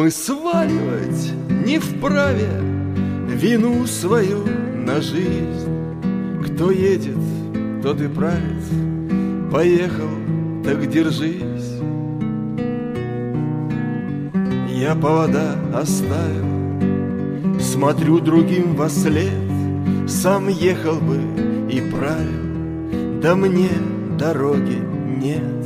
Мы сваливать не вправе вину свою на жизнь. Кто едет, тот и правит. Поехал, так держись. Я повода оставил, смотрю другим во след. Сам ехал бы и правил, да мне дороги нет.